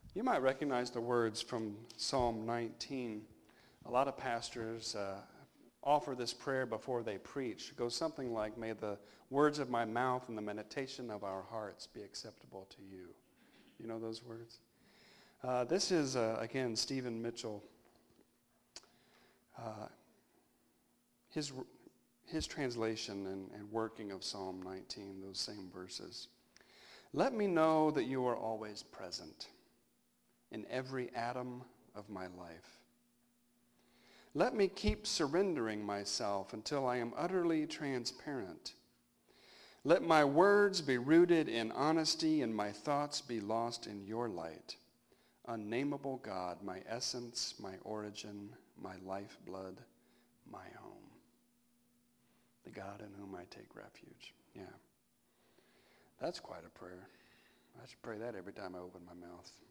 You might recognize the words from Psalm 19. A lot of pastors offer this prayer before they preach. It goes something like, "May the words of my mouth and the meditation of our hearts be acceptable to you." You know those words? This is, again, Stephen Mitchell. His translation and working of Psalm 19, those same verses. "Let me know that you are always present in every atom of my life. Let me keep surrendering myself until I am utterly transparent. Let my words be rooted in honesty and my thoughts be lost in your light. Unnameable God, my essence, my origin, my lifeblood, my home. The God in whom I take refuge." Yeah. That's quite a prayer. I should pray that every time I open my mouth.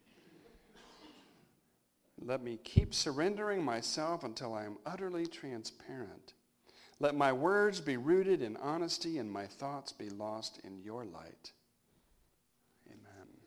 Let me keep surrendering myself until I am utterly transparent. Let my words be rooted in honesty and my thoughts be lost in your light. Amen.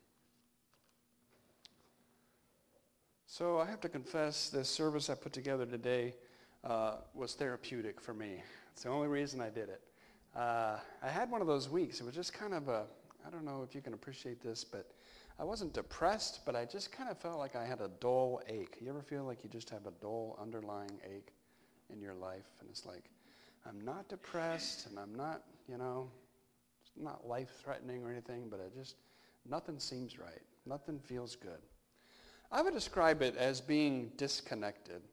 So I have to confess, this service I put together today was therapeutic for me. It's the only reason I did it. I had one of those weeks. It was just kind of I don't know if you can appreciate this, but I wasn't depressed, but I just kind of felt like I had a dull ache. You ever feel like you just have a dull underlying ache in your life? And it's like, I'm not depressed, and I'm not, it's not life-threatening or anything, but nothing seems right. Nothing feels good. I would describe it as being disconnected.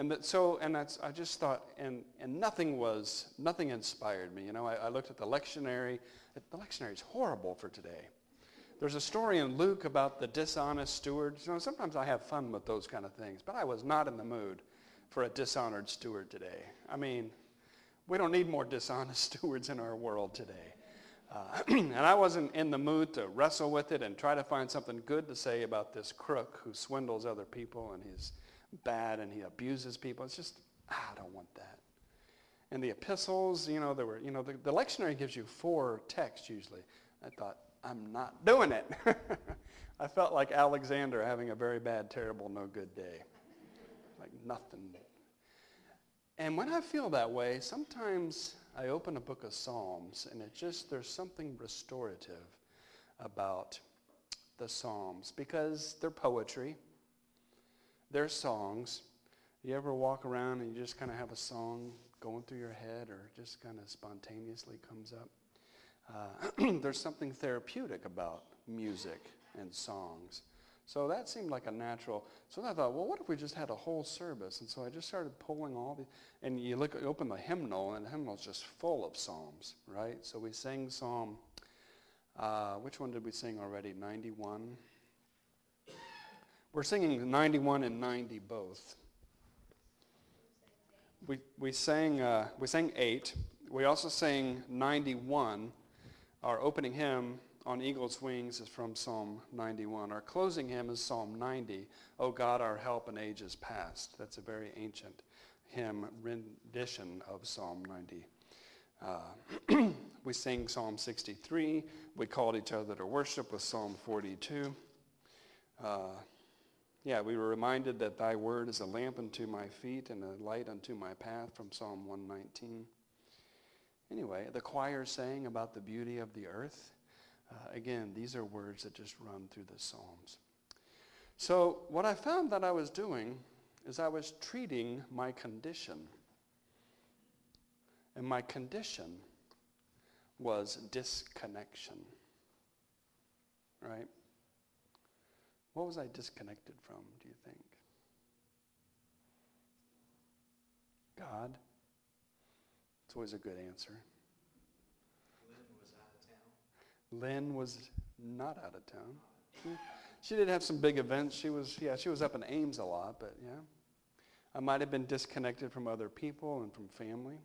I just thought, and nothing inspired me. I looked at the lectionary. The lectionary is horrible for today. There's a story in Luke about the dishonest steward. Sometimes I have fun with those kind of things, but I was not in the mood for a dishonored steward today. I mean, we don't need more dishonest stewards in our world today. And I wasn't in the mood to wrestle with it and try to find something good to say about this crook who swindles other people and he's bad and he abuses people. It's just, I don't want that. And the epistles, the lectionary gives you 4 texts usually. I thought, I'm not doing it. I felt like Alexander having a very bad, terrible, no good day. Like nothing. And when I feel that way, sometimes I open a book of Psalms and there's something restorative about the Psalms because they're poetry. They're songs. You ever walk around and you just kind of have a song going through your head or just kind of spontaneously comes up? There's something therapeutic about music and songs. So that seemed like a natural. So I thought, well, what if we just had a whole service? And so I just started pulling all the, and you open the hymnal, and the hymnal's just full of psalms, right? So we sang Psalm, which one did we sing already? 91? We're singing 91 and 90 both. We sang 8. We also sang 91. Our opening hymn, On Eagle's Wings, is from Psalm 91. Our closing hymn is Psalm 90, O God, our help in ages past. That's a very ancient hymn rendition of Psalm 90. We sing Psalm 63. We called each other to worship with Psalm 42. We were reminded that thy word is a lamp unto my feet and a light unto my path from Psalm 119. Anyway, the choir sang about the beauty of the earth. Again, these are words that just run through the Psalms. So what I found that I was doing is I was treating my condition. And my condition was disconnection. Right? What was I disconnected from, do you think? God? It's always a good answer. Lynn was not out of town. She did have some big events. She was up in Ames a lot, but yeah. I might have been disconnected from other people and from family.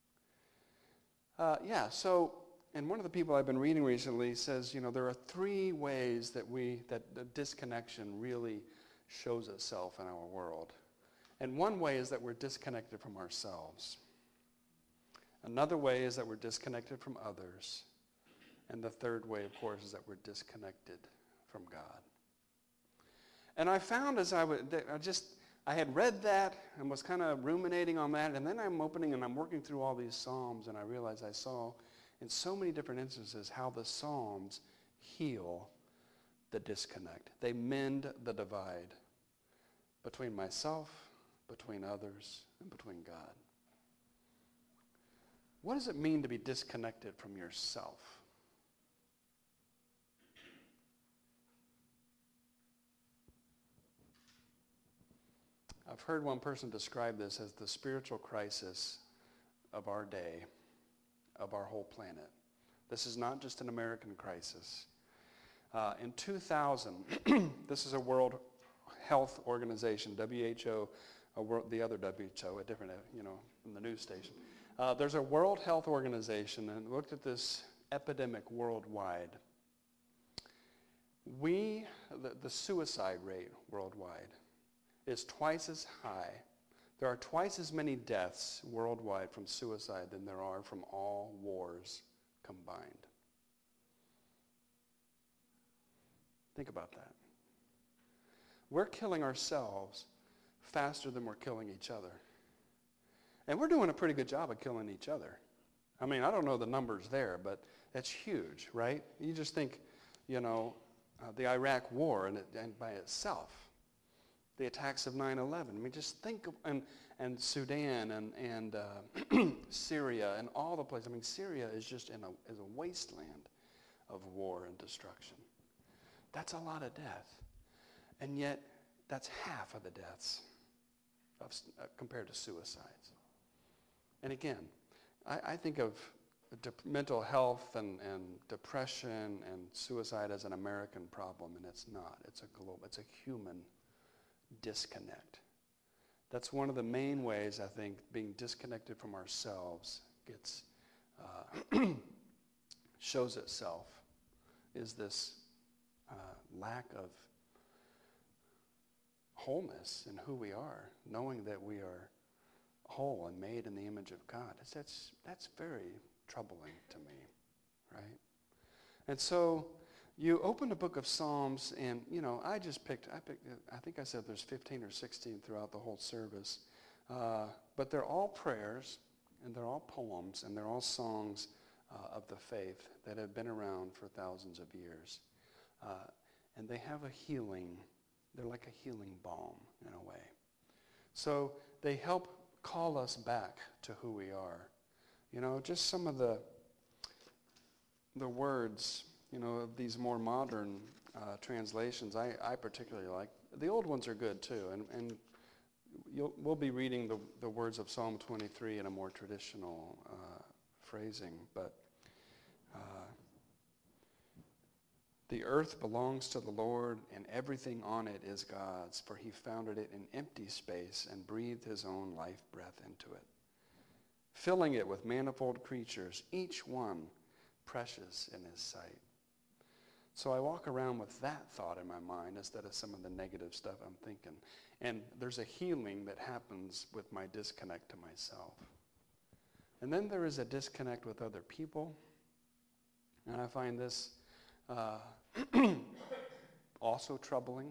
And one of the people I've been reading recently says, there are 3 ways that the disconnection really shows itself in our world. And one way is that we're disconnected from ourselves. Another way is that we're disconnected from others. And the third way, of course, is that we're disconnected from God. And I found as I had read that and was kind of ruminating on that, and then I'm opening and I'm working through all these Psalms, and I realized I saw in so many different instances how the Psalms heal the disconnect. They mend the divide between myself, between others, and between God. What does it mean to be disconnected from yourself? I've heard one person describe this as the spiritual crisis of our day, of our whole planet. This is not just an American crisis. In 2000, this is a World Health Organization, WHO, the other WHO, a different, from the news station. There's a World Health Organization and looked at this epidemic worldwide. The suicide rate worldwide is twice as high. There are twice as many deaths worldwide from suicide than there are from all wars combined. Think about that. We're killing ourselves faster than we're killing each other. And we're doing a pretty good job of killing each other. I mean, I don't know the numbers there, but that's huge, right? You just think, the Iraq war and by itself, the attacks of 9/11. I mean, just think of, and Sudan and Syria and all the places. I mean, Syria is just is a wasteland of war and destruction. That's a lot of death. And yet, that's half of the deaths compared to suicides. And again, I think of mental health and depression and suicide as an American problem, and it's not. It's a human disconnect. That's one of the main ways I think being disconnected from ourselves shows itself, is this lack of wholeness in who we are, knowing that we are whole and made in the image of God. That's very troubling to me, right? And so you open the book of Psalms, and I think I said there's 15 or 16 throughout the whole service, but they're all prayers, and they're all poems, and they're all songs of the faith that have been around for thousands of years. And they have a healing, they're like a healing balm in a way. So they help call us back to who we are. Just some of the words, of these more modern translations I particularly like. The old ones are good too, and we'll be reading the words of Psalm 23 in a more traditional phrasing, but the earth belongs to the Lord, and everything on it is God's, for he founded it in empty space and breathed his own life breath into it, filling it with manifold creatures, each one precious in his sight. So I walk around with that thought in my mind instead of some of the negative stuff I'm thinking. And there's a healing that happens with my disconnect to myself. And then there is a disconnect with other people. And I find this also troubling.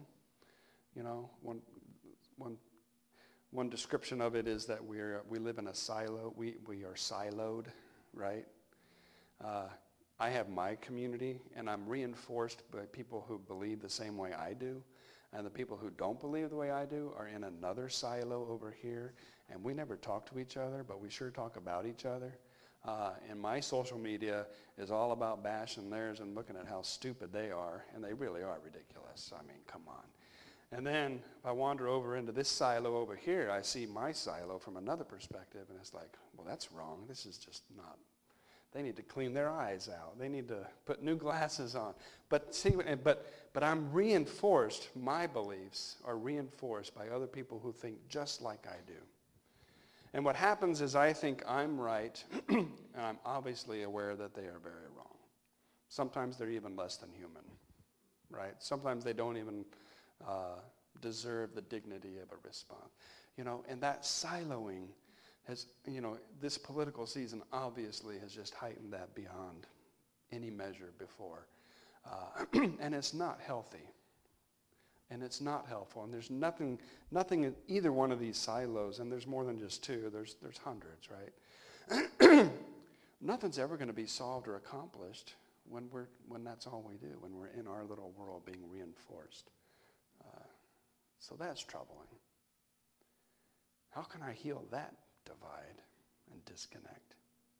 One description of it is that we live in a silo. We are siloed, right? I have my community, and I'm reinforced by people who believe the same way I do. And the people who don't believe the way I do are in another silo over here. And we never talk to each other, but we sure talk about each other. And my social media is all about bashing theirs and looking at how stupid they are. And they really are ridiculous. I mean, come on. And then if I wander over into this silo over here, I see my silo from another perspective. And it's like, well, that's wrong. This is just not. They need to clean their eyes out. They need to put new glasses on. But I'm reinforced, my beliefs are reinforced by other people who think just like I do. And what happens is I think I'm right, and I'm obviously aware that they are very wrong. Sometimes they're even less than human, right? Sometimes they don't even deserve the dignity of a response. And that siloing has, this political season obviously has just heightened that beyond any measure before. And it's not healthy. and it's not helpful. And there's nothing in either one of these silos, and there's more than just two. There's hundreds, right? Nothing's ever going to be solved or accomplished when that's all we do, when we're in our little world being reinforced. So that's troubling. How can I heal that divide and disconnect?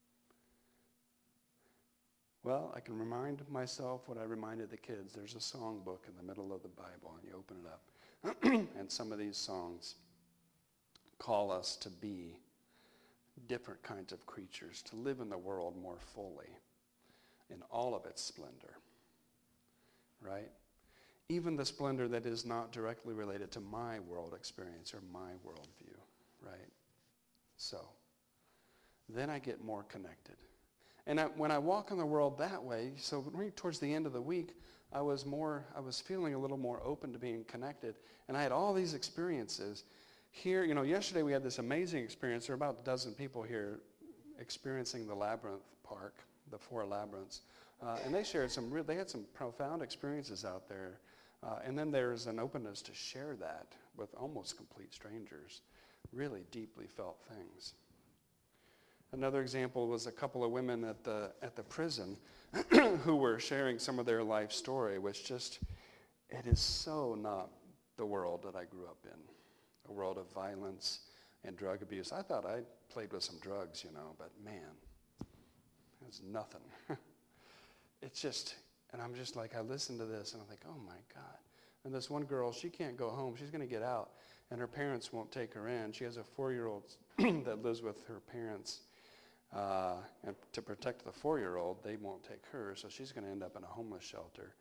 Well, I can remind myself what I reminded the kids. There's a song book in the middle of the Bible, and you open it up. And some of these songs call us to be different kinds of creatures, to live in the world more fully, in all of its splendor, right? Even the splendor that is not directly related to my world experience or my worldview, right? So, then I get more connected. And when I walk in the world that way, so right towards the end of the week, I was feeling a little more open to being connected. And I had all these experiences. Here, yesterday we had this amazing experience. There were about a dozen people here experiencing the Labyrinth Park, the 4 labyrinths. And they shared they had some profound experiences out there. And then there's an openness to share that with almost complete strangers. Really deeply felt things. Another example was a couple of women at the prison who were sharing some of their life story, which it is so not the world that I grew up in, a world of violence and drug abuse. I thought I played with some drugs, but man, it's nothing. It's just, and I'm just like, I listen to this and I think, oh my God. And this one girl, she can't go home. She's going to get out, and her parents won't take her in. She has a 4-year-old that lives with her parents. And to protect the 4-year-old, they won't take her, so she's going to end up in a homeless shelter,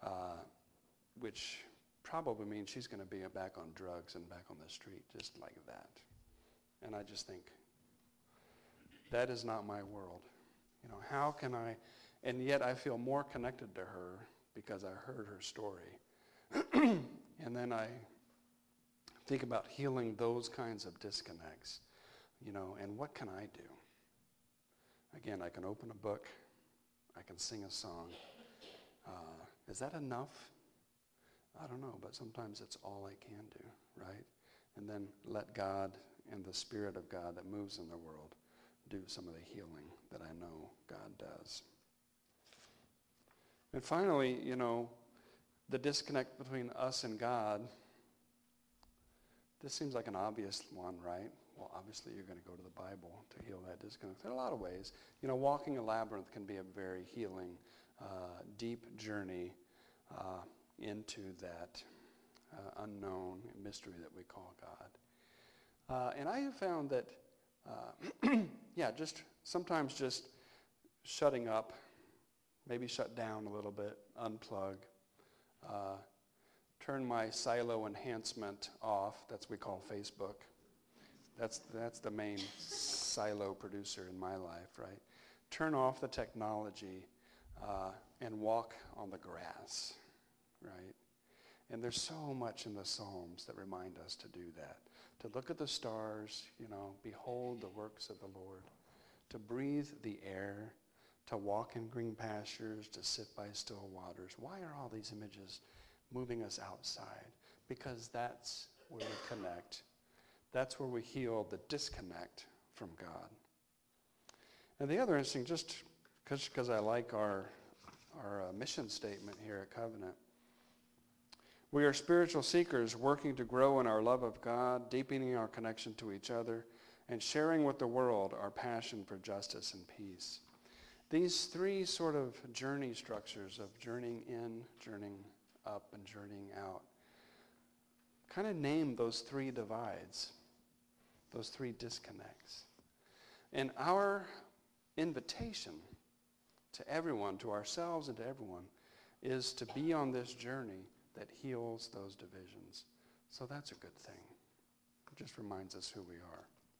which probably means she's going to be back on drugs and back on the street, just like that. And I just think, that is not my world. How can I, and yet I feel more connected to her because I heard her story. And then I think about healing those kinds of disconnects, and what can I do? Again, I can open a book. I can sing a song. Is that enough? I don't know, but sometimes it's all I can do, right? And then let God and the Spirit of God that moves in the world do some of the healing that I know God does. And finally, the disconnect between us and God, this seems like an obvious one, right? Well, obviously you're going to go to the Bible to heal that disconnect. In a lot of ways, walking a labyrinth can be a very healing, deep journey into that unknown mystery that we call God. And I have found that, sometimes just shutting up, maybe shut down a little bit, unplug, turn my silo enhancement off. That's what we call Facebook. That's the main silo producer in my life, right? Turn off the technology and walk on the grass, right? And there's so much in the Psalms that remind us to do that. To look at the stars, behold the works of the Lord. To breathe the air, to walk in green pastures, to sit by still waters. Why are all these images moving us outside? Because that's where we connect. That's where we heal the disconnect from God. And the other interesting, just because I like our mission statement here at Covenant, we are spiritual seekers working to grow in our love of God, deepening our connection to each other, and sharing with the world our passion for justice and peace. These 3 sort of journey structures of journeying in, journeying up, and journeying out kind of name those 3 divides, those 3 disconnects. And our invitation to everyone, to ourselves and to everyone, is to be on this journey that heals those divisions. So that's a good thing. It just reminds us who we are.